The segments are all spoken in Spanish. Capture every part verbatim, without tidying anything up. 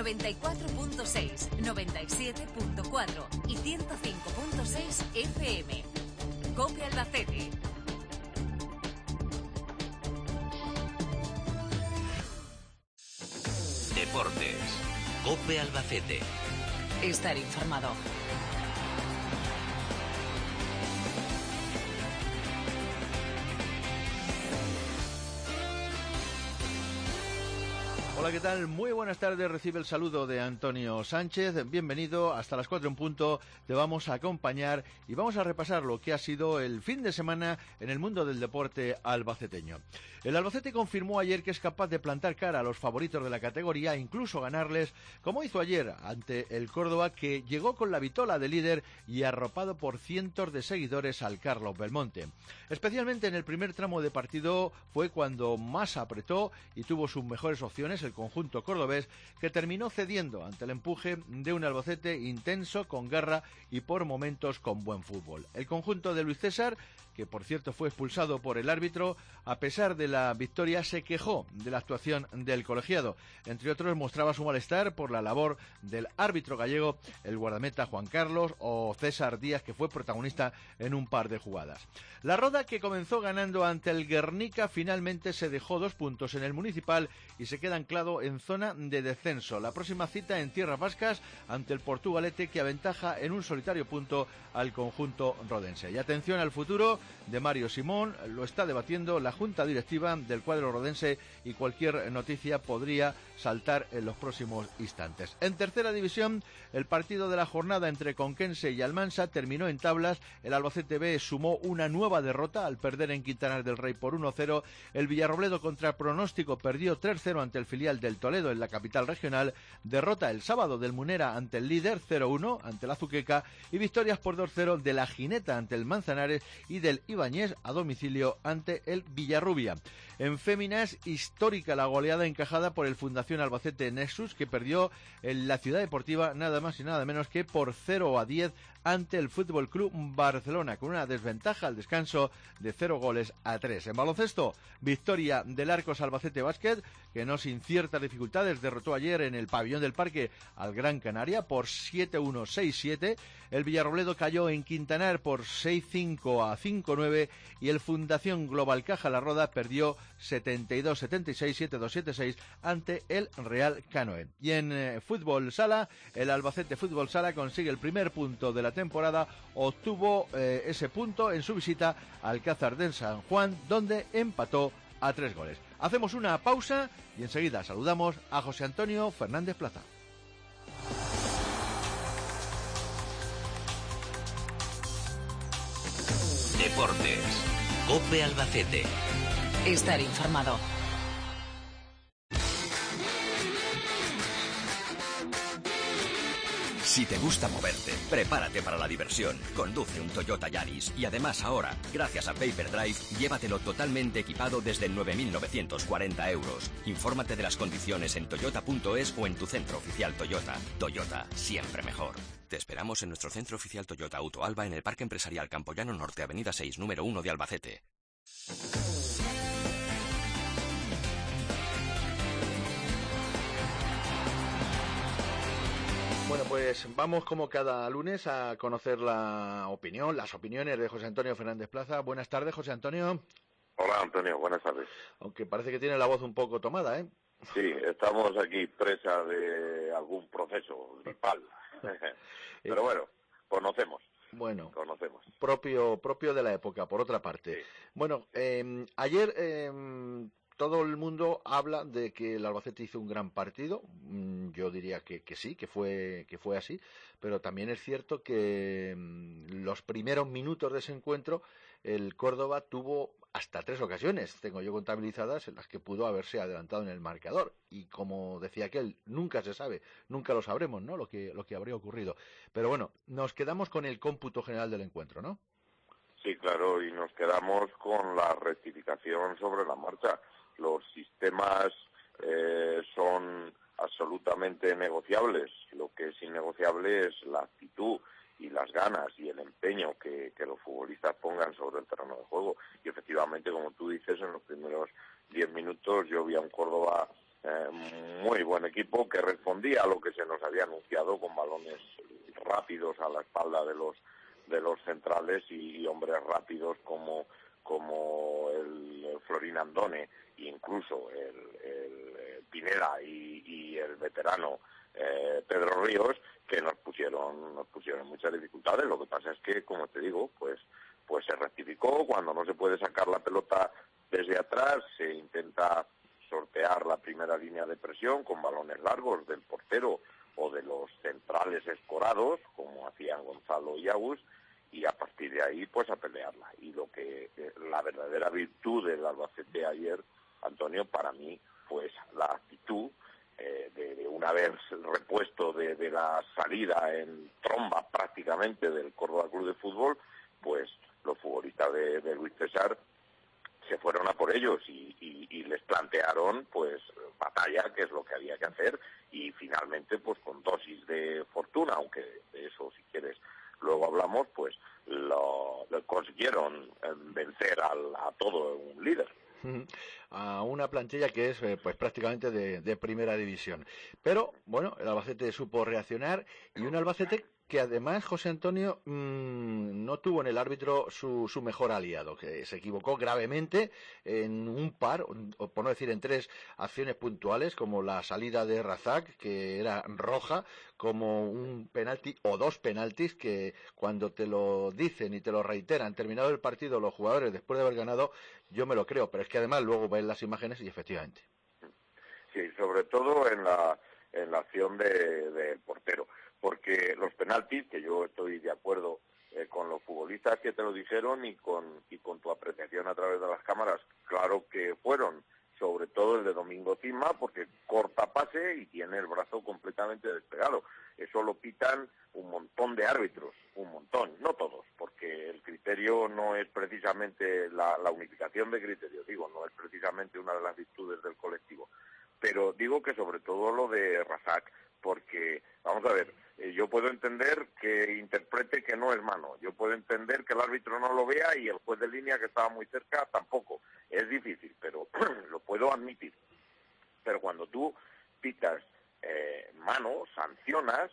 noventa y cuatro punto seis, noventa y siete punto cuatro y ciento cinco punto seis F M. COPE Albacete. Deportes. COPE Albacete. Estar informado. Hola, ¿qué tal? Muy buenas tardes. Recibe el saludo de Antonio Sánchez. Bienvenido. Hasta las cuatro en punto te vamos a acompañar y vamos a repasar lo que ha sido el fin de semana en el mundo del deporte albaceteño. El Albacete confirmó ayer que es capaz de plantar cara a los favoritos de la categoría e incluso ganarles, como hizo ayer ante el Córdoba, que llegó con la vitola de líder y arropado por cientos de seguidores al Carlos Belmonte. Especialmente en el primer tramo de partido fue cuando más apretó y tuvo sus mejores opciones el conjunto cordobés, que terminó cediendo ante el empuje de un Albacete intenso, con garra y por momentos con buen fútbol. El conjunto de Luis César, que por cierto fue expulsado por el árbitro, a pesar de la victoria se quejó de la actuación del colegiado. Entre otros, mostraba su malestar por la labor del árbitro gallego, el guardameta Juan Carlos, o César Díaz, que fue protagonista en un par de jugadas. La Roda, que comenzó ganando ante el Guernica, finalmente se dejó dos puntos en el Municipal y se queda anclado en zona de descenso. La próxima cita en tierras vascas ante el Portugalete, que aventaja en un solitario punto al conjunto rodense. Y atención al futuro de Mario Simón, lo está debatiendo la junta directiva del cuadro rodense y cualquier noticia podría saltar en los próximos instantes. En tercera división, el partido de la jornada entre Conquense y Almansa terminó en tablas. El Albacete B sumó una nueva derrota al perder en Quintanar del Rey por uno cero. El Villarrobledo, contra pronóstico, perdió tres cero ante el filial del Toledo en la capital regional. Derrota el sábado del Munera ante el líder cero uno ante la Azuqueca, y victorias por dos cero de la Gineta ante el Manzanares y del Ibáñez a domicilio ante el Villarrubia. En féminas, histórica la goleada encajada por el Fundación Albacete Nexus, que perdió en la Ciudad Deportiva nada más y nada menos que por cero a diez ante el Fútbol Club Barcelona, con una desventaja al descanso de cero goles a tres. En baloncesto, victoria del Arcos Albacete Básquet, que no sin ciertas dificultades derrotó ayer en el pabellón del Parque al Gran Canaria por siete uno, seis siete. El Villarrobledo cayó en Quintanar por seis cinco a cinco nueve y el Fundación Global Caja La Roda perdió setenta y dos setenta y seis, siete dos siete seis ante el Real Canoe. Y en eh, fútbol sala, el Albacete Fútbol Sala consigue el primer punto de la temporada. Obtuvo eh, ese punto en su visita al Alcázar de San Juan, donde empató a tres goles. Hacemos una pausa y enseguida saludamos a José Antonio Fernández Plaza. Deportes. COPE Albacete. Estar informado. Si te gusta moverte, prepárate para la diversión. Conduce un Toyota Yaris y además ahora, gracias a Payperdrive, llévatelo totalmente equipado desde nueve mil novecientos cuarenta euros. Infórmate de las condiciones en toyota punto es o en tu centro oficial Toyota. Toyota, siempre mejor. Te esperamos en nuestro centro oficial Toyota Auto Alba en el Parque Empresarial Campoyano Norte, Avenida seis, número uno de Albacete. Bueno, pues vamos como cada lunes a conocer la opinión, las opiniones de José Antonio Fernández Plaza. Buenas tardes, José Antonio. Hola, Antonio, buenas tardes. Aunque parece que tiene la voz un poco tomada, ¿eh? Sí, estamos aquí presa de algún proceso gripal. Pero bueno, conocemos. Bueno, conocemos. Propio, propio de la época, por otra parte. Sí. Bueno, eh, ayer... Eh, todo el mundo habla de que el Albacete hizo un gran partido. Yo diría que, que sí, que fue, que fue así, pero también es cierto que los primeros minutos de ese encuentro el Córdoba tuvo hasta tres ocasiones, tengo yo contabilizadas, en las que pudo haberse adelantado en el marcador. Y como decía aquel, nunca se sabe, nunca lo sabremos, ¿no?, lo que, lo que habría ocurrido. Pero bueno, nos quedamos con el cómputo general del encuentro, ¿no? Sí, claro, y nos quedamos con la rectificación sobre la marcha. Los sistemas eh, son absolutamente negociables. Lo que es innegociable es la actitud y las ganas y el empeño que, que los futbolistas pongan sobre el terreno de juego. Y efectivamente, como tú dices, en los primeros diez minutos yo vi a un Córdoba eh, muy buen equipo que respondía a lo que se nos había anunciado, con balones rápidos a la espalda de los de los centrales y, y hombres rápidos como como el, el Florín Andone, incluso el, el, el Pineda y, y el veterano eh, Pedro Ríos, que nos pusieron nos pusieron muchas dificultades. Lo que pasa es que, como te digo, pues pues se rectificó. Cuando no se puede sacar la pelota desde atrás, se intenta sortear la primera línea de presión con balones largos del portero o de los centrales escorados, como hacían Gonzalo y Agus, y a partir de ahí pues a pelearla. Y lo que la verdadera virtud del Albacete ayer, Antonio, para mí fue esa, la actitud eh, de, de una vez repuesto de, de la salida en tromba prácticamente del Córdoba Club de Fútbol, pues los futbolistas de, de Luis César se fueron a por ellos y, y, y les plantearon pues batalla, que es lo que había que hacer, y finalmente pues con dosis de fortuna, aunque de eso si quieres luego hablamos, pues lo, lo consiguieron vencer al, a todo un líder. A una plantilla que es eh, pues prácticamente de, de primera división. Pero bueno, el Albacete supo reaccionar, y un Albacete que además, José Antonio, mmm, no tuvo en el árbitro su, su mejor aliado, que se equivocó gravemente en un par, o por no decir en tres acciones puntuales, como la salida de Razak, que era roja, como un penalti o dos penaltis que cuando te lo dicen y te lo reiteran terminado el partido los jugadores después de haber ganado, yo me lo creo, pero es que además luego ven las imágenes y efectivamente. Sí, sobre todo en la, en la acción del de portero. Porque los penaltis, que yo estoy de acuerdo eh, con los futbolistas que te lo dijeron y con y con tu apreciación a través de las cámaras, claro que fueron, sobre todo el de Domingo Cisma, porque corta pase y tiene el brazo completamente despegado. Eso lo pitan un montón de árbitros, un montón, no todos, porque el criterio no es precisamente la, la unificación de criterios, digo, no es precisamente una de las virtudes del colectivo. Pero digo que sobre todo lo de Razak, porque, vamos a ver, eh, yo puedo entender que interprete que no es mano, yo puedo entender que el árbitro no lo vea y el juez de línea que estaba muy cerca tampoco. Es difícil, pero lo puedo admitir. Pero cuando tú pitas eh, mano, sancionas,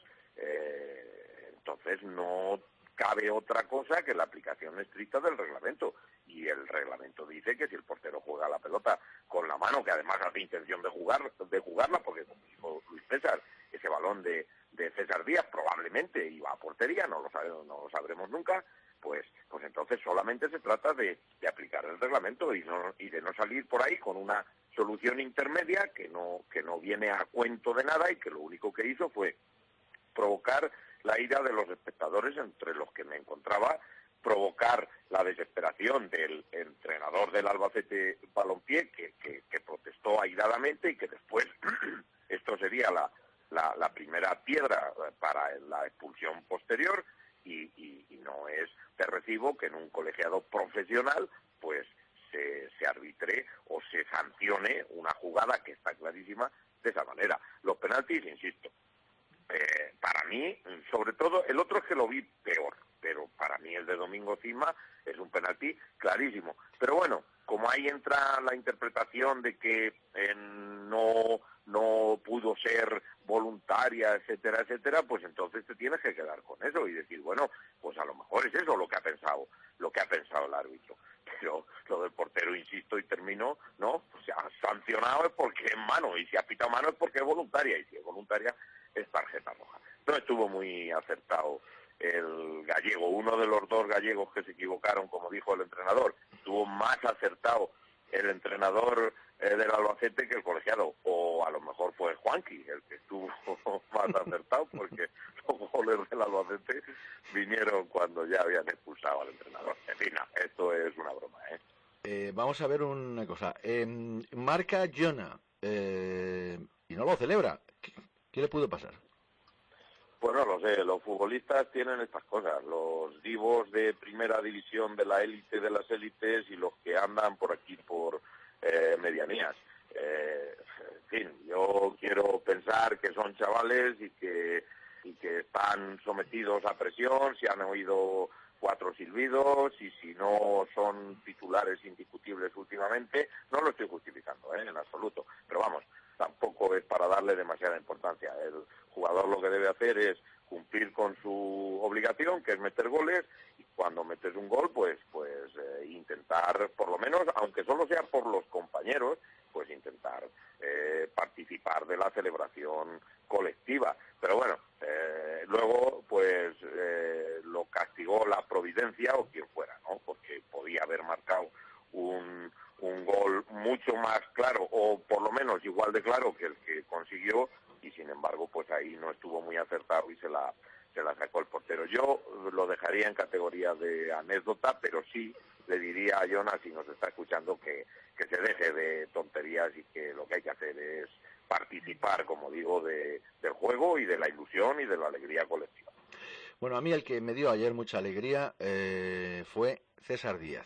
eh, entonces no cabe otra cosa que la aplicación estricta del reglamento. Y el reglamento dice que si el portero juega la pelota con la mano, que además hace intención de jugar de jugarla, porque como dijo Luis César, ese balón de, de César Díaz probablemente iba a portería, no lo sabemos, no lo sabremos nunca, pues pues entonces solamente se trata de, de aplicar el reglamento y no y de no salir por ahí con una solución intermedia que no que no viene a cuento de nada y que lo único que hizo fue provocar la ira de los espectadores, entre los que me encontraba, provocar la desesperación del entrenador del Albacete Balompié, que, que, que protestó airadamente, y que después esto sería la, la, la primera piedra para la expulsión posterior, y, y, y no es de recibo que en un colegiado profesional pues se, se arbitre o se sancione una jugada que está clarísima de esa manera. Los penaltis, insisto, eh, para mí, sobre todo, el otro es que lo vi peor, pero para mí el de Domingo Cisma es un penalti clarísimo. Pero bueno, como ahí entra la interpretación de que eh, no, no pudo ser voluntaria, etcétera, etcétera, pues entonces te tienes que quedar con eso y decir, bueno, pues a lo mejor es eso lo que ha pensado, lo que ha pensado el árbitro. Pero lo del portero, insisto, y termino, no, pues si ha sancionado es porque es mano, y si ha pitado mano es porque es voluntaria, y si es voluntaria es tarjeta roja. No estuvo muy acertado el gallego, uno de los dos gallegos que se equivocaron, como dijo el entrenador. Estuvo más acertado el entrenador eh, del Albacete que el colegiado, o a lo mejor fue Juanqui el que estuvo más acertado, porque los goles del Albacete vinieron cuando ya habían expulsado al entrenador. En fin, esto es una broma, ¿eh? Eh, vamos a ver una cosa. Eh, marca Jonah eh, y no lo celebra. ¿Qué, qué le pudo pasar? Pues no lo sé, los futbolistas tienen estas cosas, los divos de primera división, de la élite de las élites, y los que andan por aquí por eh, medianías. Eh, en fin, yo quiero pensar que son chavales y que, y que están sometidos a presión, si han oído cuatro silbidos, y si no son titulares indiscutibles últimamente. No lo estoy justificando, ¿eh? En absoluto, pero vamos, tampoco tampoco es para darle demasiada importancia. El jugador lo que debe hacer es cumplir con su obligación, que es meter goles, y cuando metes un gol, pues pues eh, intentar, por lo menos, aunque solo sea por los compañeros, pues intentar eh, participar de la celebración colectiva. Pero bueno, eh, luego pues eh, lo castigó la providencia o quien fuera, ¿no? Porque podía haber marcado un, un gol mucho más claro, o por lo menos igual de claro que el que consiguió, y sin embargo pues ahí no estuvo muy acertado y se la se la sacó el portero. Yo lo dejaría en categoría de anécdota, pero sí le diría a Jonas, si nos está escuchando, que, que se deje de tonterías y que lo que hay que hacer es participar, como digo, de, del juego y de la ilusión y de la alegría colectiva. Bueno, a mí el que me dio ayer mucha alegría eh, fue César Díaz.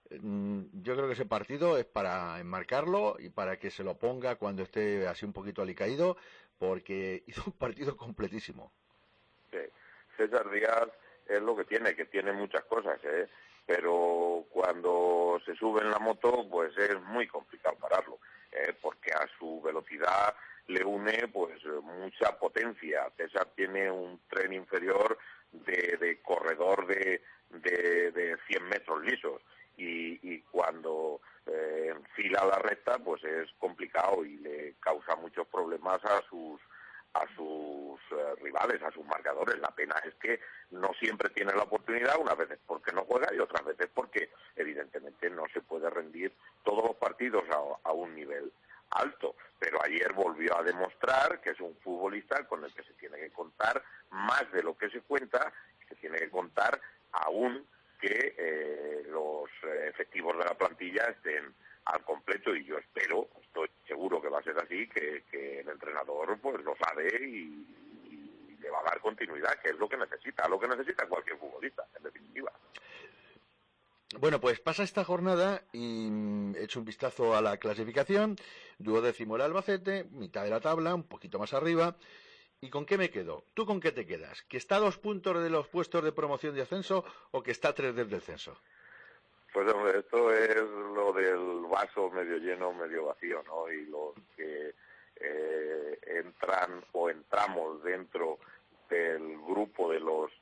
Yo creo que ese partido es para enmarcarlo y para que se lo ponga cuando esté así un poquito alicaído, porque hizo un partido completísimo. Sí. César Díaz es lo que tiene, que tiene muchas cosas, ¿eh? Pero cuando se sube en la moto, pues es muy complicado pararlo, ¿eh? Porque a su velocidad le une pues mucha potencia. César tiene un tren inferior de, de corredor de, de, de cien metros lisos. Y, y cuando eh, enfila la recta, pues es complicado y le causa muchos problemas a sus a sus eh, rivales, a sus marcadores. La pena es que no siempre tiene la oportunidad, unas veces porque no juega y otras veces porque evidentemente no se puede rendir todos los partidos a, a un nivel alto. Pero ayer volvió a demostrar que es un futbolista con el que se tiene que contar más de lo que se cuenta, se tiene que contar aún que eh, los efectivos de la plantilla estén al completo, y yo espero, estoy seguro que va a ser así, que, que el entrenador pues lo sabe y, y le va a dar continuidad, que es lo que necesita, lo que necesita cualquier futbolista, en definitiva. Bueno, pues pasa esta jornada y he hecho un vistazo a la clasificación. Duodécimo el Albacete, mitad de la tabla, un poquito más arriba. ¿Y con qué me quedo? ¿Tú con qué te quedas? ¿Que está a dos puntos de los puestos de promoción de ascenso o que está a tres del descenso? Pues hombre, esto es lo del vaso medio lleno, medio vacío, ¿no? Y los que eh, entran o entramos dentro del grupo de los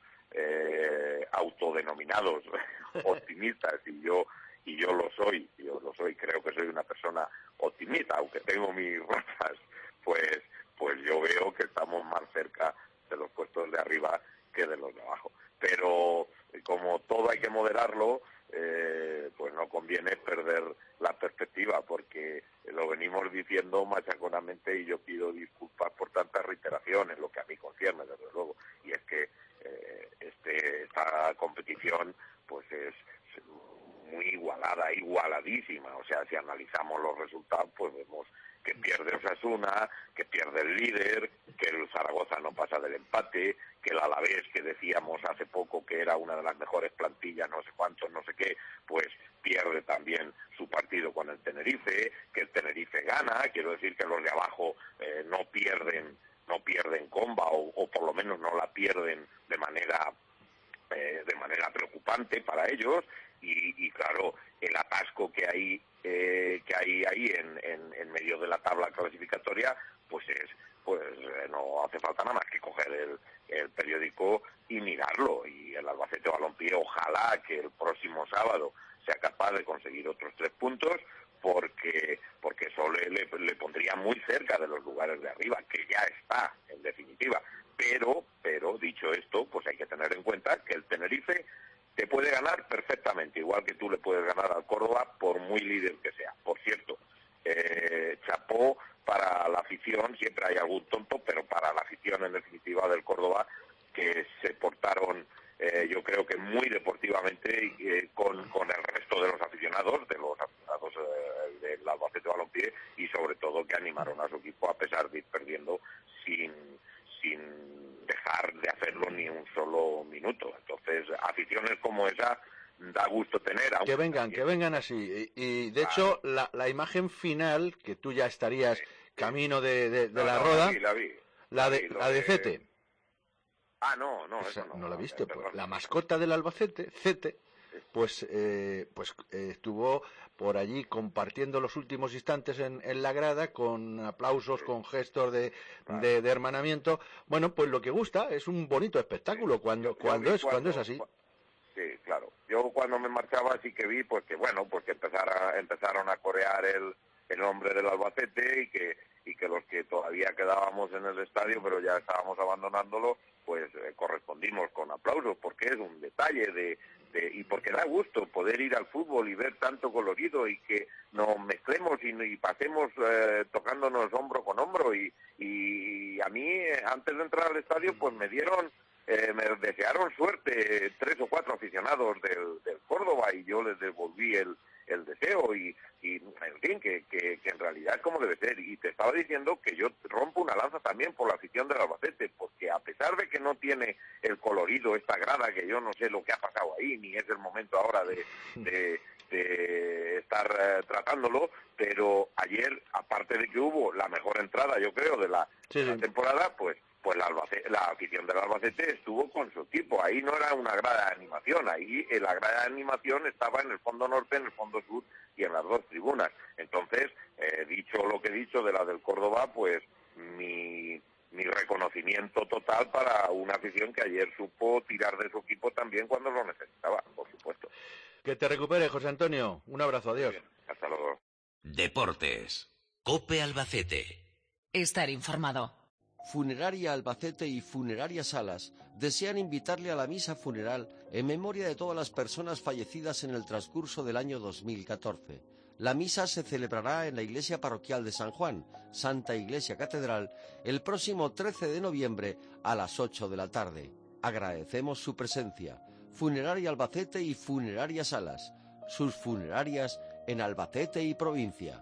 eh, autodenominados optimistas, y yo y yo lo soy, yo lo soy, creo que soy una persona optimista, aunque tengo mis razas, pues pues yo veo que estamos más cerca de los puestos de arriba que de los de abajo. Pero como todo hay que moderarlo, eh, pues no conviene perder la perspectiva, porque lo venimos diciendo machaconamente y yo pido disculpas por tantas reiteraciones, lo que a mí concierne, desde luego, y es que eh, este, esta competición pues es muy igualada, igualadísima. O sea, si analizamos los resultados, pues vemos que pierde Osasuna, que pierde el líder, que el Zaragoza no pasa del empate, que el Alavés, que decíamos hace poco que era una de las mejores plantillas, no sé cuántos, no sé qué, pues pierde también su partido con el Tenerife, que el Tenerife gana. Quiero decir que los de abajo eh, no pierden no pierden comba, o, o por lo menos no la pierden de manera eh, de manera preocupante para ellos. Y, y claro, el atasco que hay eh, que hay ahí en, en, en medio de la tabla clasificatoria, pues es pues eh, no hace falta nada más que coger el, el periódico y mirarlo. Y el Albacete Balompié, ojalá que el próximo sábado sea capaz de conseguir otros tres puntos, porque porque eso le, le, le pondría muy cerca de los lugares de arriba, que ya está, en definitiva. Pero, pero dicho esto, pues hay que tener en cuenta que el Tenerife te puede ganar perfectamente, igual que tú le puedes ganar al Córdoba, por muy líder que sea. Por cierto, eh, chapó para la afición, siempre hay algún tonto, pero para la afición en definitiva del Córdoba, que se portaron, eh, yo creo que muy deportivamente, eh, con, con el resto de los aficionados, de los aficionados eh, del Albacete Balompié, y sobre todo que animaron a su equipo a pesar de ir perdiendo sin... sin dejar de hacerlo ni un solo minuto. Entonces, aficiones como esa da gusto tener. Que vengan, que vengan así. Y, y de claro. hecho, la, la imagen final, que tú ya estarías sí, camino de, de, de no, la no, roda, la, vi, la, vi. la, la de, vi, la de Cete. Ah, no, no, o sea, eso no. ¿No la no, viste? Pues, la mascota del Albacete, Cete, pues eh, pues eh, estuvo por allí compartiendo los últimos instantes en, en la grada, con aplausos, sí, con gestos de, claro. de, de hermanamiento. Bueno, pues lo que gusta es un bonito espectáculo, sí, cuando cuando es cuando, cuando es así. Sí, claro. Yo cuando me marchaba sí que vi pues que bueno, pues que empezara, empezaron a corear el, el nombre del Albacete y que y que los que todavía quedábamos en el estadio, pero ya estábamos abandonándolo, pues eh, correspondimos con aplausos, porque es un detalle de, de y porque da gusto poder ir al fútbol y ver tanto colorido y que nos mezclemos y, y pasemos eh, tocándonos hombro con hombro y, y a mí eh, antes de entrar al estadio pues me dieron Eh, me desearon suerte tres o cuatro aficionados del, del Córdoba y yo les devolví el, el deseo y, y en fin, que, que, que en realidad es como debe ser. Y te estaba diciendo que yo rompo una lanza también por la afición del Albacete, porque a pesar de que no tiene el colorido esta grada, que yo no sé lo que ha pasado ahí, ni es el momento ahora de, de, de estar eh, tratándolo, pero ayer, aparte de que hubo la mejor entrada, yo creo, de la, sí, sí. de la temporada, pues pues la, Albacete, la afición del Albacete estuvo con su equipo. Ahí no era una grada de animación, ahí en la grada de animación estaba en el fondo norte, en el fondo sur y en las dos tribunas. Entonces, eh, dicho lo que he dicho de la del Córdoba, pues mi, mi reconocimiento total para una afición que ayer supo tirar de su equipo también cuando lo necesitaba, por supuesto. Que te recupere, José Antonio. Un abrazo, adiós. Bien, hasta luego. Deportes. COPE Albacete. Estar informado. Funeraria Albacete y Funeraria Salas desean invitarle a la misa funeral en memoria de todas las personas fallecidas en el transcurso del año dos mil catorce. La misa se celebrará en la iglesia parroquial de San Juan, Santa Iglesia Catedral, el próximo trece de noviembre a las ocho de la tarde. Agradecemos su presencia. Funeraria Albacete y Funeraria Salas, sus funerarias en Albacete y provincia.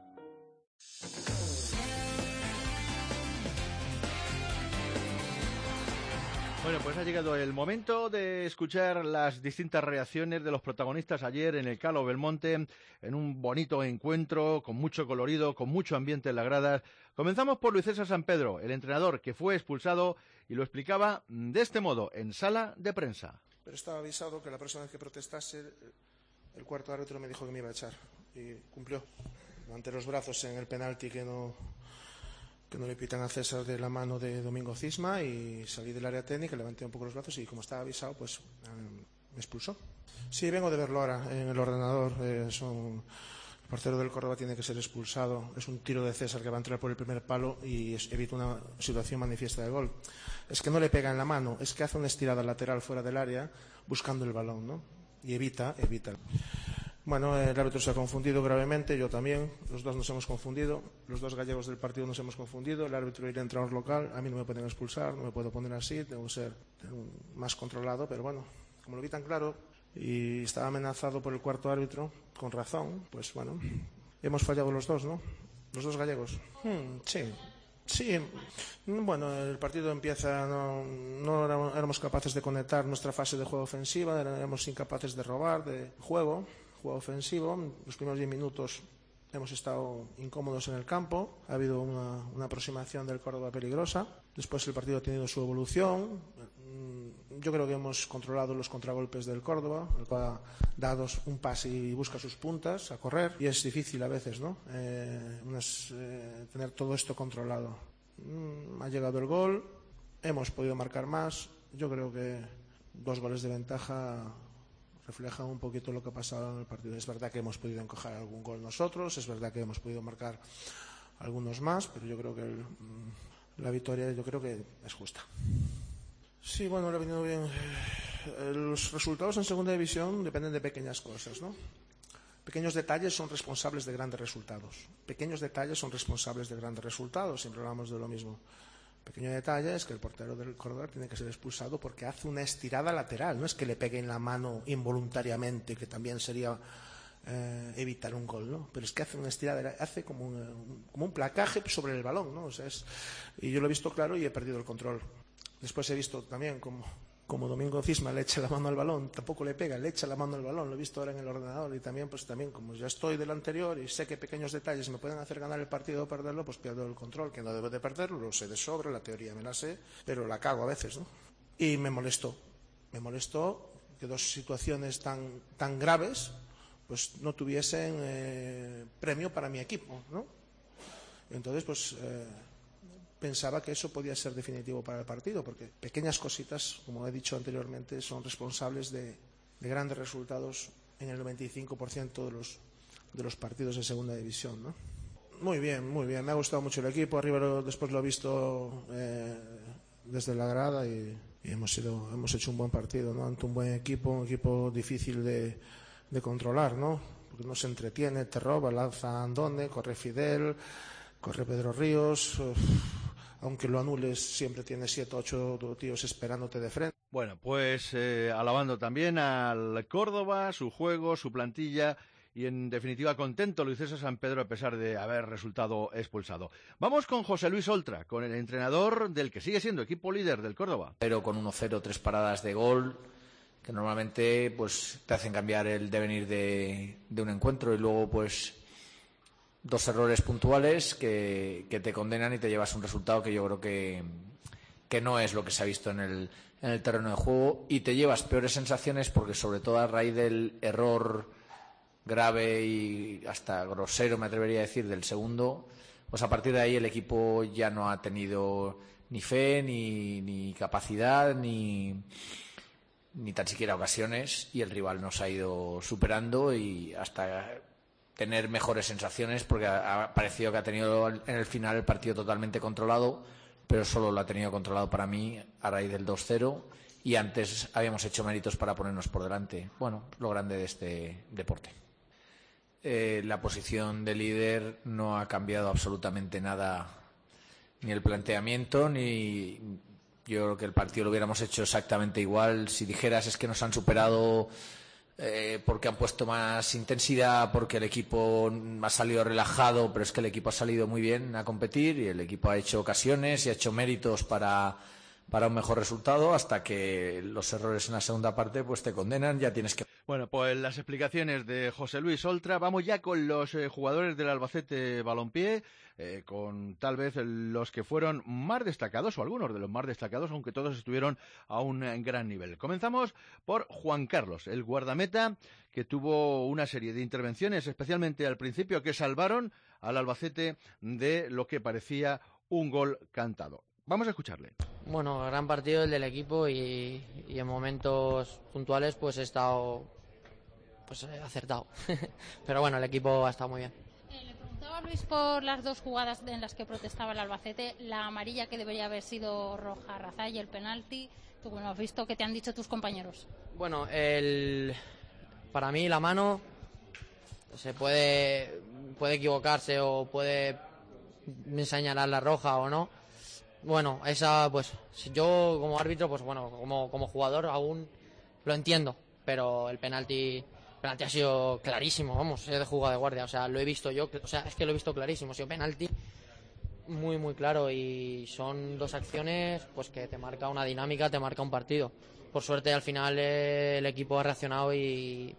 Bueno, pues ha llegado el momento de escuchar las distintas reacciones de los protagonistas ayer en el Calo Belmonte, en un bonito encuentro, con mucho colorido, con mucho ambiente en las gradas. Comenzamos por Luis César San Pedro, el entrenador que fue expulsado, y lo explicaba de este modo, en sala de prensa. Pero estaba avisado que la próxima vez que protestase, el cuarto árbitro me dijo que me iba a echar, y cumplió. Levanté los brazos en el penalti que no... que no le pitan a César de la mano de Domingo Cisma y salí del área técnica, levanté un poco los brazos y como estaba avisado, pues eh, me expulsó. Sí, vengo de verlo ahora en el ordenador. Eh, son... El portero del Córdoba tiene que ser expulsado. Es un tiro de César que va a entrar por el primer palo y es, evita una situación manifiesta de gol. Es que no le pega en la mano, es que hace una estirada lateral fuera del área buscando el balón, ¿no? Y evita, evita. Bueno, el árbitro se ha confundido gravemente, yo también, los dos nos hemos confundido, los dos gallegos del partido nos hemos confundido, el árbitro y el entrenador local, a mí no me pueden expulsar, no me puedo poner así, tengo que ser más controlado, pero bueno, como lo vi tan claro y estaba amenazado por el cuarto árbitro, con razón, pues bueno, hemos fallado los dos, ¿no? Los dos gallegos. Hmm, sí. Sí, bueno, el partido empieza, no, no éramos, éramos capaces de conectar nuestra fase de juego ofensiva, éramos incapaces de robar, de juego. Juego ofensivo, los primeros diez minutos hemos estado incómodos en el campo, ha habido una, una aproximación del Córdoba peligrosa, después el partido ha tenido su evolución, yo creo que hemos controlado los contragolpes del Córdoba, el cual ha dado un pase y busca sus puntas a correr, y es difícil a veces, ¿no? Eh, unas, eh, tener todo esto controlado. Mm, ha llegado el gol, hemos podido marcar más, yo creo que dos goles de ventaja refleja un poquito lo que ha pasado en el partido. Es verdad que hemos podido encajar algún gol nosotros, es verdad que hemos podido marcar algunos más, pero yo creo que el, la victoria yo creo que es justa. Sí, bueno, le ha venido bien. Los resultados en segunda división dependen de pequeñas cosas, ¿no? Pequeños detalles son responsables de grandes resultados. Pequeños detalles son responsables de grandes resultados. Siempre hablamos de lo mismo. Pequeño detalle es que el portero del Córdoba tiene que ser expulsado porque hace una estirada lateral, no es que le pegue en la mano involuntariamente, que también sería eh, evitar un gol, ¿no? Pero es que hace una estirada, hace como un, como un placaje sobre el balón, ¿no? O sea, es, y yo lo he visto claro y he perdido el control. Después he visto también como, como Domingo Cisma le echa la mano al balón, tampoco le pega, le echa la mano al balón, lo he visto ahora en el ordenador, y también pues también como ya estoy del anterior y sé que pequeños detalles me pueden hacer ganar el partido o perderlo, pues pierdo el control, que no debo de perderlo, lo sé de sobra, la teoría me la sé, pero la cago a veces, ¿no? Y me molestó, me molestó que dos situaciones tan, tan graves pues no tuviesen eh, premio para mi equipo, ¿no? Entonces, pues eh, pensaba que eso podía ser definitivo para el partido, porque pequeñas cositas, como he dicho anteriormente, son responsables de, de grandes resultados en el noventa y cinco por ciento de los, de los partidos de segunda división, ¿no? Muy bien, muy bien. Me ha gustado mucho el equipo. Arriba lo, después lo he visto eh, desde la grada y, y hemos, sido, hemos hecho un buen partido, ¿no? Ante un buen equipo, un equipo difícil de, de controlar, ¿no? Porque no se entretiene, te roba, lanza Andone, corre Fidel, corre Pedro Ríos. Uf, aunque lo anules, siempre tiene siete o ocho tíos esperándote de frente. Bueno, pues eh, alabando también al Córdoba, su juego, su plantilla y, en definitiva, contento Luis César San Pedro a pesar de haber resultado expulsado. Vamos con José Luis Oltra, con el entrenador del que sigue siendo equipo líder del Córdoba. Pero con uno cero, tres paradas de gol, que normalmente pues te hacen cambiar el devenir de, de un encuentro, y luego pues dos errores puntuales que, que te condenan y te llevas un resultado que yo creo que, que no es lo que se ha visto en el, en el terreno de juego, y te llevas peores sensaciones porque, sobre todo a raíz del error grave y hasta grosero, me atrevería a decir, del segundo, pues a partir de ahí el equipo ya no ha tenido ni fe, ni, ni capacidad, ni, ni tan siquiera ocasiones, y el rival nos ha ido superando y hasta tener mejores sensaciones, porque ha, ha parecido que ha tenido en el final el partido totalmente controlado, pero solo lo ha tenido controlado para mí a raíz del dos cero, y antes habíamos hecho méritos para ponernos por delante. Bueno, lo grande de este deporte. Eh, la posición de líder no ha cambiado absolutamente nada, ni el planteamiento, ni yo creo que el partido lo hubiéramos hecho exactamente igual. Si dijeras es que nos han superado eh, porque han puesto más intensidad, porque el equipo ha salido relajado, pero es que el equipo ha salido muy bien a competir y el equipo ha hecho ocasiones y ha hecho méritos para, para un mejor resultado, hasta que los errores en la segunda parte pues te condenan, ya tienes que... Bueno, pues las explicaciones de José Luis Oltra. Vamos ya con los eh, jugadores del Albacete Balompié, eh, con tal vez los que fueron más destacados, o algunos de los más destacados, aunque todos estuvieron a un eh, gran nivel. Comenzamos por Juan Carlos, el guardameta, que tuvo una serie de intervenciones, especialmente al principio, que salvaron al Albacete de lo que parecía un gol cantado. Vamos a escucharle. Bueno, gran partido el del equipo, y, y en momentos puntuales pues he estado pues he acertado. Pero bueno, el equipo ha estado muy bien. Eh, le preguntaba a Luis por las dos jugadas en las que protestaba el Albacete, la amarilla que debería haber sido roja a Razá y el penalti. Tú, bueno, has visto qué te han dicho tus compañeros. Bueno, el para mí la mano se puede puede equivocarse o puede señalar la roja o no. Bueno, esa, pues, yo como árbitro, pues bueno, como, como jugador aún lo entiendo, pero el penalti, el penalti ha sido clarísimo, vamos, es de jugada de guardia, o sea, lo he visto yo, o sea, es que lo he visto clarísimo, ha sido penalti muy, muy claro, y son dos acciones, pues, que te marca una dinámica, te marca un partido. Por suerte, al final, eh, el equipo ha reaccionado y,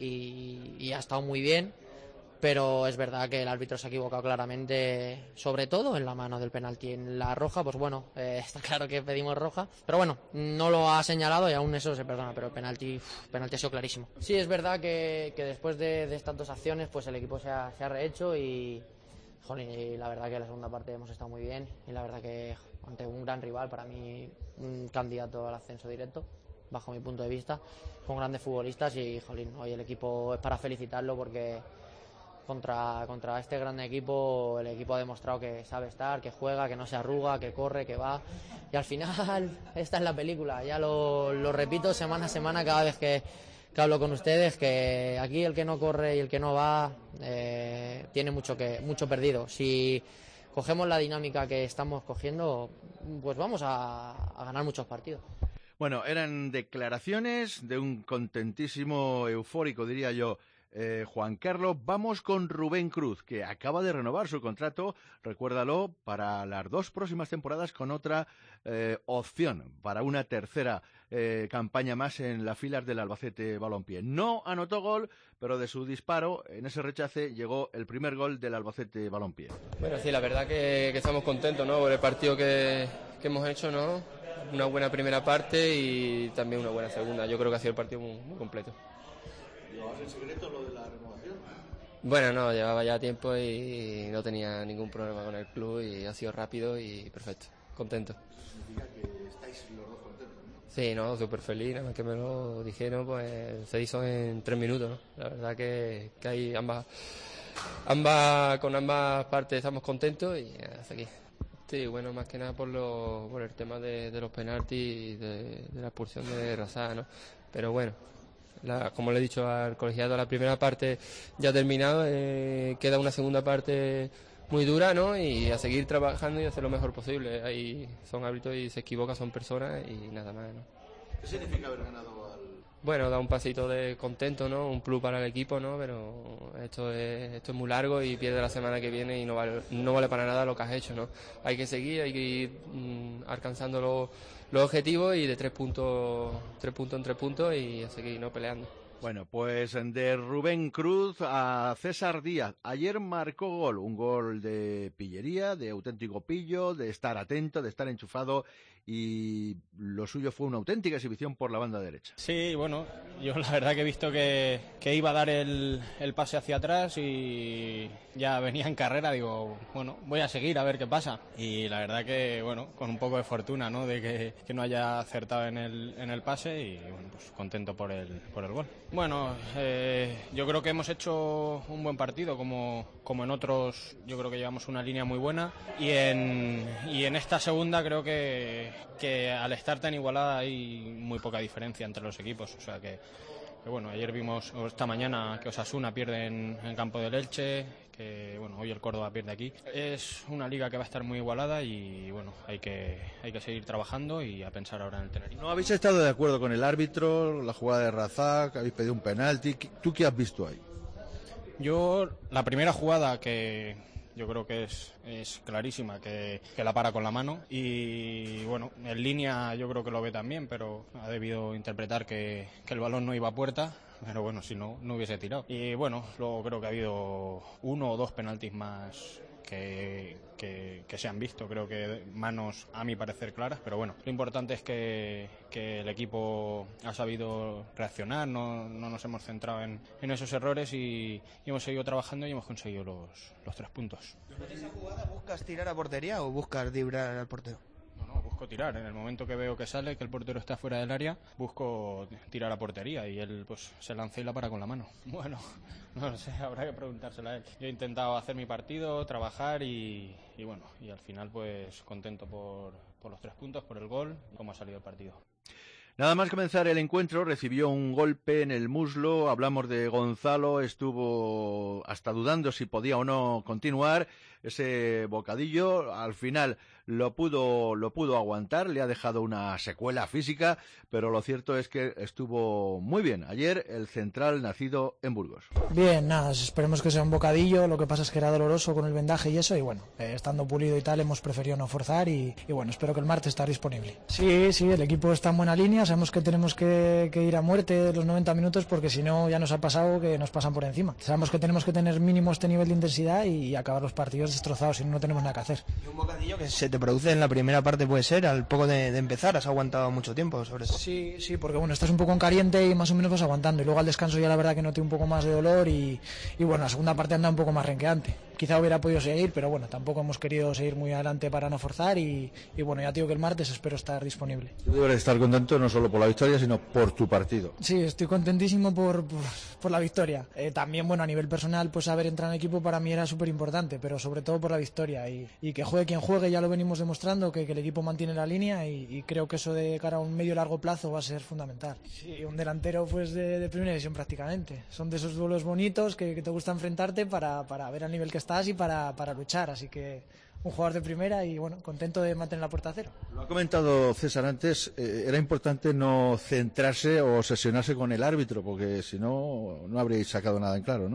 y, y ha estado muy bien. Pero es verdad que el árbitro se ha equivocado claramente, sobre todo en la mano del penalti. En la roja, pues bueno, eh, está claro que pedimos roja, pero bueno, no lo ha señalado y aún eso se perdona, pero el penalti, uf, penalti ha sido clarísimo. Sí, es verdad que, que después de, de estas dos acciones, pues el equipo se ha, se ha rehecho y, joder, y la verdad que en la segunda parte hemos estado muy bien, y la verdad que ante un gran rival, para mí un candidato al ascenso directo, bajo mi punto de vista, con grandes futbolistas, y jolín, hoy el equipo es para felicitarlo, porque Contra, contra este gran equipo, el equipo ha demostrado que sabe estar, que juega, que no se arruga, que corre, que va. Y al final, esta es la película. Ya lo, lo repito semana a semana cada vez que, que hablo con ustedes, que aquí el que no corre y el que no va eh, tiene mucho, que, mucho perdido. Si cogemos la dinámica que estamos cogiendo, pues vamos a, a ganar muchos partidos. Bueno, eran declaraciones de un contentísimo, eufórico, diría yo, Eh, Juan Carlos. Vamos con Rubén Cruz, que acaba de renovar su contrato, recuérdalo, para las dos próximas temporadas, con otra eh, opción para una tercera eh, campaña más en las filas del Albacete Balompié. No anotó gol, pero de su disparo, en ese rechace, llegó el primer gol del Albacete Balompié. Bueno, sí, la verdad que, que estamos contentos, ¿no?, por el partido que, que hemos hecho, ¿no? una buena primera parte y también una buena segunda. Yo creo que ha sido el partido muy, muy completo. ¿Llevabas en secreto lo de la renovación? Bueno, no, llevaba ya tiempo y no tenía ningún problema con el club y ha sido rápido y perfecto, contento. Significa que estáis los dos contentos, ¿no? Sí, no, súper feliz, nada más que me lo dijeron, pues se hizo en tres minutos, ¿no? La verdad que, que hay ambas, ambas, con ambas partes estamos contentos y hasta aquí. Sí, bueno, más que nada por, lo, por el tema de, de los penaltis y de, de la expulsión de Razá, ¿no? Pero bueno, la, como le he dicho al colegiado, la primera parte ya ha terminado, eh, queda una segunda parte muy dura, ¿no? Y a seguir trabajando y hacer lo mejor posible. Ahí son árbitros y se equivoca, son personas y nada más, ¿no? ¿Qué significa haber ganado al...? Bueno, da un pasito de contento, ¿no? Un plus para el equipo, ¿no? Pero esto es, esto es muy largo y pierde la semana que viene y no vale, no vale para nada lo que has hecho, ¿no? Hay que seguir, hay que ir mmm, alcanzando los, los objetivos y de tres puntos, tres puntos en tres puntos y a seguir, ¿no? Peleando. Bueno, pues de Rubén Cruz a César Díaz. Ayer marcó gol, un gol de pillería, de auténtico pillo, de estar atento, de estar enchufado, y lo suyo fue una auténtica exhibición por la banda derecha. Sí, bueno, yo la verdad que he visto que, que iba a dar el, el pase hacia atrás y ya venía en carrera, digo, bueno, voy a seguir a ver qué pasa. Y la verdad que, bueno, con un poco de fortuna, ¿no? De que, que no haya acertado en el, en el pase y, bueno, pues contento por el, por el gol. Bueno, eh, yo creo que hemos hecho un buen partido, como, como en otros, yo creo que llevamos una línea muy buena y en, y en esta segunda creo que, que al estar tan igualada hay muy poca diferencia entre los equipos, o sea que, que bueno, ayer vimos, o esta mañana, que Osasuna pierde en, en campo del Elche, que bueno, hoy el Córdoba pierde aquí. Es una liga que va a estar muy igualada y bueno, hay que, hay que seguir trabajando y a pensar ahora en el Tenerife. ¿No habéis estado de acuerdo con el árbitro, la jugada de Razak, habéis pedido un penalti? ¿Tú qué has visto ahí? Yo, la primera jugada que yo creo que es, es clarísima, que, que la para con la mano y bueno, en línea yo creo que lo ve también, pero ha debido interpretar que, que el balón no iba a puerta. Pero bueno, si no, no hubiese tirado. Y bueno, luego creo que ha habido uno o dos penaltis más que, que, que se han visto. Creo que manos, a mi parecer, claras. Pero bueno, lo importante es que, que el equipo ha sabido reaccionar. No, no nos hemos centrado en, en esos errores y, y hemos seguido trabajando y hemos conseguido los, los tres puntos. ¿En esa jugada buscas tirar a portería o buscas driblar al portero? No, no, busco tirar. En el momento que veo que sale, que el portero está fuera del área, busco tirar a portería y él pues se lanza y la para con la mano. Bueno, no lo sé, habrá que preguntárselo a él. Yo he intentado hacer mi partido, trabajar y, y bueno, y al final pues contento por, por los tres puntos, por el gol, cómo ha salido el partido. Nada más comenzar el encuentro recibió un golpe en el muslo. Hablamos de Gonzalo, estuvo hasta dudando si podía o no continuar ese bocadillo. Al final lo pudo lo pudo aguantar, le ha dejado una secuela física, pero lo cierto es que estuvo muy bien ayer el central nacido en Burgos. Bien, nada, esperemos que sea un bocadillo. Lo que pasa es que era doloroso con el vendaje y eso, y bueno, eh, estando pulido y tal, hemos preferido no forzar y, y bueno, espero que el martes esté disponible. Sí, sí, el equipo está en buena línea, sabemos que tenemos que, que ir a muerte los noventa minutos porque si no ya nos ha pasado que nos pasan por encima. Sabemos que tenemos que tener mínimo este nivel de intensidad y, y acabar los partidos destrozados, si no, no tenemos nada que hacer. Y un bocadillo que se te produce en la primera parte puede ser, al poco de, de empezar, has aguantado mucho tiempo sobre eso. Sí, sí, porque bueno, estás un poco en caliente y más o menos vas aguantando y luego al descanso ya la verdad que noté un poco más de dolor y, y bueno, la segunda parte anda un poco más renqueante. Quizá hubiera podido seguir, pero bueno, tampoco hemos querido seguir muy adelante para no forzar y, y bueno, ya te digo que el martes espero estar disponible. Tú debes estar contento no solo por la victoria, sino por tu partido. Sí, estoy contentísimo por, por, por la victoria. Eh, también, bueno, a nivel personal, pues haber entrado en equipo para mí era súper importante, pero sobre todo por la victoria y, y que juegue quien juegue, ya lo venimos demostrando, que, que el equipo mantiene la línea y, y creo que eso de cara a un medio largo plazo va a ser fundamental. Sí, un delantero pues de, de primera división prácticamente. Son de esos duelos bonitos que, que te gusta enfrentarte para, para ver al nivel que estás y para, para luchar, así que un jugador de primera y bueno, contento de mantener la puerta a cero. Lo ha comentado César antes, eh, era importante no centrarse o obsesionarse con el árbitro, porque si no, no habríais sacado nada en claro, ¿no?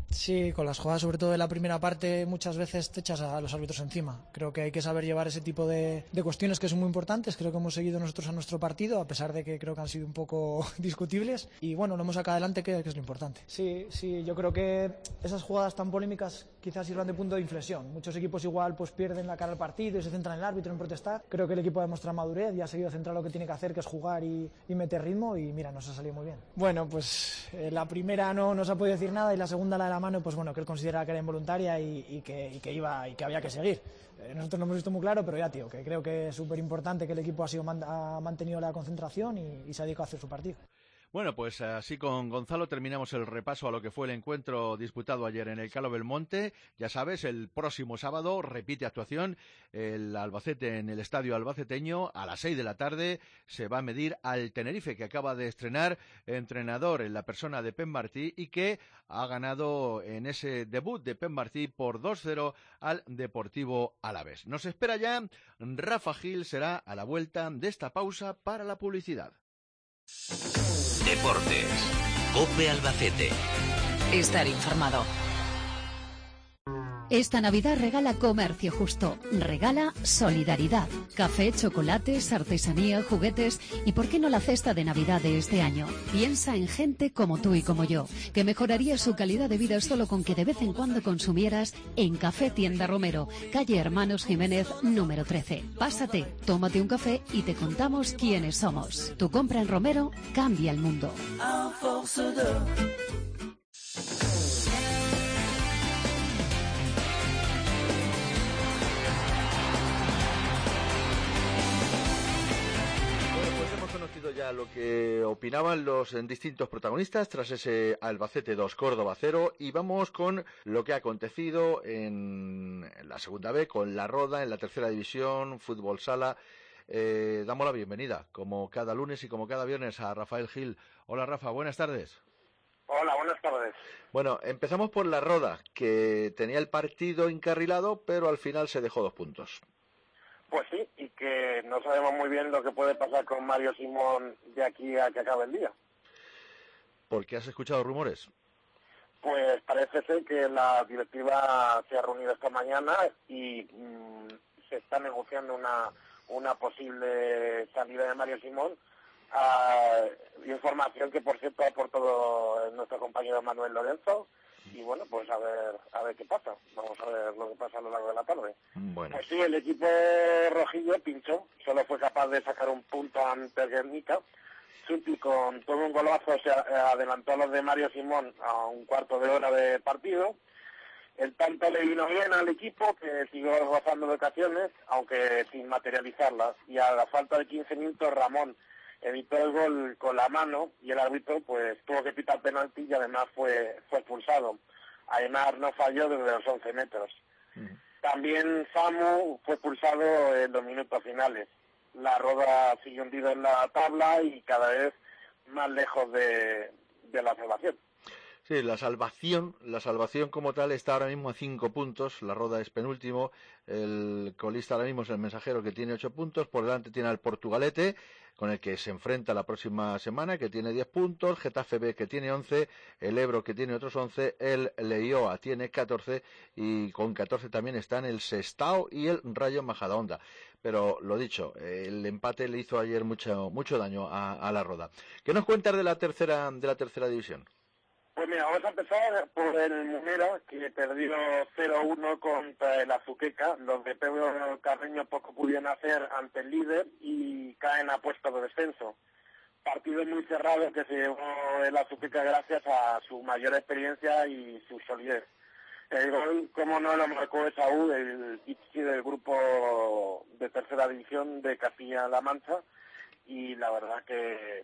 Sí, con las jugadas sobre todo de la primera parte muchas veces te echas a los árbitros encima. Creo que hay que saber llevar ese tipo de, de cuestiones que son muy importantes. Creo que hemos seguido nosotros a nuestro partido, a pesar de que creo que han sido un poco discutibles. Y bueno, lo hemos sacado adelante, que, que es lo importante. Sí, sí, yo creo que esas jugadas tan polémicas quizás sirvan de punto de inflexión. Muchos equipos igual pues pierden la cara al partido y se centran en el árbitro, en protestar. Creo que el equipo ha demostrado madurez y ha seguido centrado lo que tiene que hacer, que es jugar y, y meter ritmo, y mira, nos ha salido muy bien. Bueno, pues eh, la primera no nos ha podido decir nada y la segunda, la de la mano, pues bueno, que él consideraba que era involuntaria y, y, que, y que iba y que había que seguir. Eh, nosotros lo hemos visto muy claro, pero ya, tío, que creo que es súper importante que el equipo ha, sido, ha mantenido la concentración y, y se ha dedicado a hacer su partido. Bueno, pues así con Gonzalo terminamos el repaso a lo que fue el encuentro disputado ayer en el Calo Belmonte. Ya sabes, el próximo sábado repite actuación el Albacete en el Estadio Albaceteño. A las seis de la tarde se va a medir al Tenerife, que acaba de estrenar entrenador en la persona de Pep Martí y que ha ganado en ese debut de Pep Martí por dos cero al Deportivo Alavés. Nos espera ya Rafa Gil, será a la vuelta de esta pausa para la publicidad. Deportes. COPE Albacete. Estar informado. Esta Navidad regala Comercio Justo, regala solidaridad, café, chocolates, artesanía, juguetes y ¿por qué no la cesta de Navidad de este año? Piensa en gente como tú y como yo, que mejoraría su calidad de vida solo con que de vez en cuando consumieras en Café Tienda Romero, calle Hermanos Jiménez, número trece. Pásate, tómate un café y te contamos quiénes somos. Tu compra en Romero cambia el mundo. Ya lo que opinaban los distintos protagonistas tras ese Albacete dos, Córdoba cero, y vamos con lo que ha acontecido en la segunda B, con La Roda, en la tercera división, fútbol sala. Eh, damos la bienvenida, como cada lunes y como cada viernes, a Rafael Gil. Hola Rafa, buenas tardes. Hola, buenas tardes. Bueno, empezamos por La Roda, que tenía el partido encarrilado, pero al final se dejó dos puntos. Pues sí, y que no sabemos muy bien lo que puede pasar con Mario Simón de aquí a que acabe el día. ¿Por qué has escuchado rumores? Pues parece ser que la directiva se ha reunido esta mañana y mmm, se está negociando una, una posible salida de Mario Simón. Uh, información que, por cierto, ha aportado nuestro compañero Manuel Lorenzo. Y bueno, pues a ver a ver qué pasa. Vamos a ver lo que pasa a lo largo de la tarde. Bueno. Pues sí, el equipo rojillo pinchó. Solo fue capaz de sacar un punto ante el Guernica. Suti, con todo un golazo, se adelantó a los de Mario Simón a un cuarto de hora de partido. El tanto le vino bien al equipo, que siguió gozando de ocasiones, aunque sin materializarlas. Y a la falta de quince minutos, Ramón evitó el gol con la mano y el árbitro pues tuvo que pitar penalti y además fue fue expulsado. Aymar no falló desde los once metros. Uh-huh. También Samu fue expulsado en los minutos finales. La Roda sigue hundido en la tabla y cada vez más lejos de, de la salvación. Sí, la salvación, la salvación como tal está ahora mismo a cinco puntos. La Roda es penúltimo. El colista ahora mismo es el Mensajero, que tiene ocho puntos. Por delante tiene al Portugalete, con el que se enfrenta la próxima semana, que tiene diez puntos. Getafe B, que tiene once. El Ebro, que tiene otros once. El Leioa tiene catorce. Y con catorce también están el Sestao y el Rayo Majadahonda. Pero lo dicho, el empate le hizo ayer mucho mucho daño a, a la Roda. ¿Qué nos cuentas de la tercera de la tercera división? Pues mira, vamos a empezar por el Munera, que perdió cero uno contra el Azuqueca. Los de Pedro Carreño poco pudieron hacer ante el líder y caen a puesto de descenso. Partido muy cerrado que se llevó el Azuqueca gracias a su mayor experiencia y su solidez. El gol, como no, lo marcó Esaú, el Ipsi del grupo de tercera división de Castilla-La Mancha, y la verdad que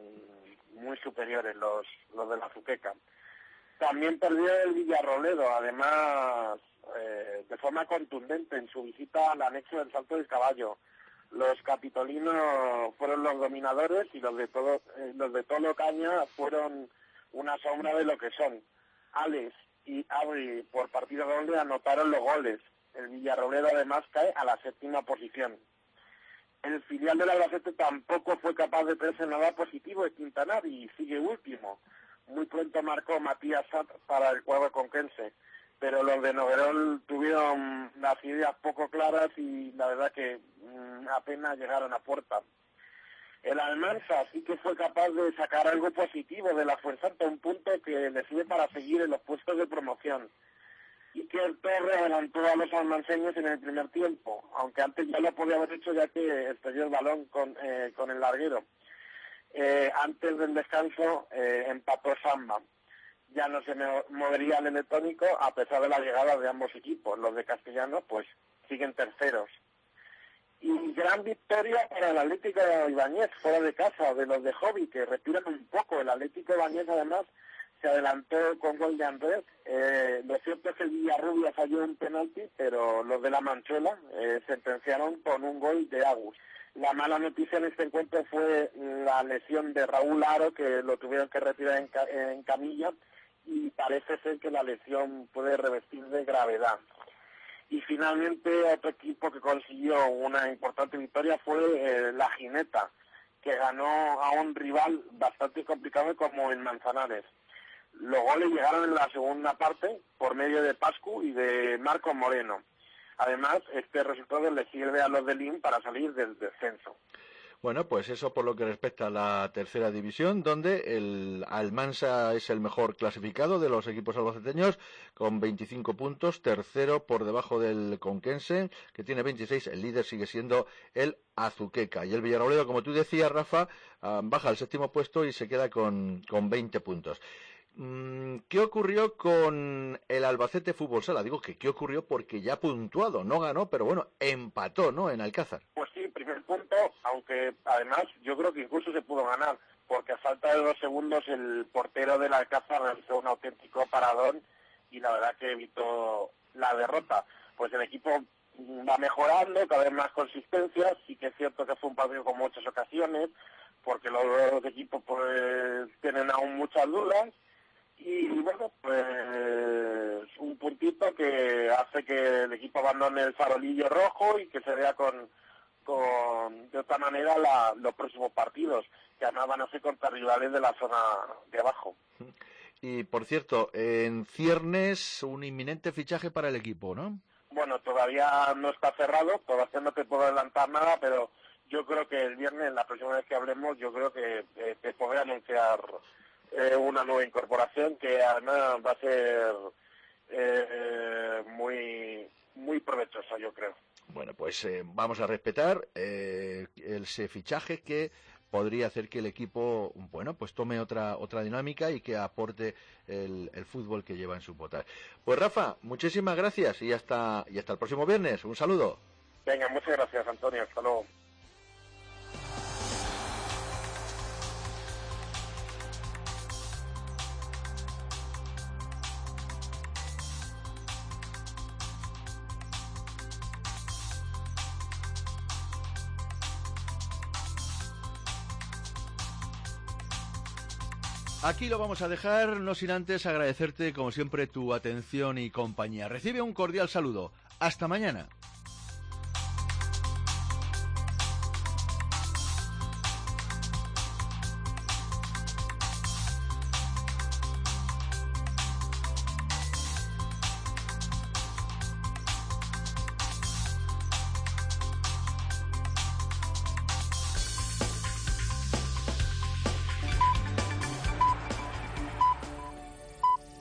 muy superiores los, los de la Azuqueca. También perdió el Villarroledo, además eh, de forma contundente en su visita al anexo del Salto del Caballo. Los capitolinos fueron los dominadores y los de todo eh, los de Tolo Caña fueron una sombra de lo que son. Alex y Abri, por partido doble, anotaron los goles. El Villarroledo además cae a la séptima posición. El filial del Albacete tampoco fue capaz de traerse nada positivo de Quintanar y sigue último. muy pronto marcó Matías Sat para el cuadro conquense, pero los de Noguerol tuvieron las ideas poco claras y la verdad que mmm, apenas llegaron a puerta. El Almansa sí que fue capaz de sacar algo positivo de la Fuensanta, un punto que le sirve para seguir en los puestos de promoción. Y que el Torre adelantó a los almanseños en el primer tiempo, aunque antes ya lo podía haber hecho ya que estrelló el balón con, eh, con el larguero. Eh, antes del descanso eh, empató Samba. Ya no se movería el electrónico a pesar de la llegada de ambos equipos. Los de Castellano pues siguen terceros. Y gran victoria para el Atlético de Ibáñez, fuera de casa, de los de Hobby, que respiran un poco. El Atlético de Ibáñez además se adelantó con gol de Andrés. Eh, lo cierto es que el Villarrubia falló un penalti, pero los de la Manchuela eh, sentenciaron con un gol de Agus. La mala noticia en este encuentro fue la lesión de Raúl Aro, que lo tuvieron que retirar en, ca en camilla, y parece ser que la lesión puede revestir de gravedad. Y finalmente otro equipo que consiguió una importante victoria fue eh, la Gineta, que ganó a un rival bastante complicado como el Manzanares. Los goles llegaron en la segunda parte por medio de Pascu y de Marco Moreno. Además, este resultado le sirve a los de Lin para salir del descenso. Bueno, pues eso por lo que respecta a la tercera división, donde el Almansa es el mejor clasificado de los equipos albaceteños, con veinticinco puntos, tercero por debajo del Conquense, que tiene veintiséis, el líder sigue siendo el Azuqueca. Y el Villarrobledo, como tú decías, Rafa, baja al séptimo puesto y se queda con, con veinte puntos. ¿Qué ocurrió con el Albacete Fútbol Sala? Digo que qué ocurrió porque ya ha puntuado, no ganó, pero bueno, empató, ¿no?, en Alcázar. Pues sí, primer punto, aunque además yo creo que incluso se pudo ganar, porque a falta de dos segundos el portero del Alcázar realizó un auténtico paradón y la verdad que evitó la derrota. Pues el equipo va mejorando, cada vez más consistencia, sí que es cierto que fue un partido con muchas ocasiones, porque los dos equipos pues tienen aún muchas dudas. Y bueno, pues un puntito que hace que el equipo abandone el farolillo rojo y que se vea con, con de otra manera la, los próximos partidos, que además van a ser contra rivales de la zona de abajo. Y por cierto, en ciernes un inminente fichaje para el equipo, ¿no? Bueno, todavía no está cerrado, todavía no te puedo adelantar nada, pero yo creo que el viernes, la próxima vez que hablemos, yo creo que eh, te podré anunciar Eh, una nueva incorporación que además va a ser eh, muy muy provechosa, yo creo. Bueno, pues eh, vamos a respetar eh, ese fichaje que podría hacer que el equipo, bueno, pues tome otra otra dinámica y que aporte el, el fútbol que lleva en su botas. Pues Rafa, muchísimas gracias y hasta y hasta el próximo viernes. Un saludo. Venga, muchas gracias, Antonio. Hasta luego. Aquí lo vamos a dejar, no sin antes agradecerte, como siempre, tu atención y compañía. Recibe un cordial saludo. Hasta mañana.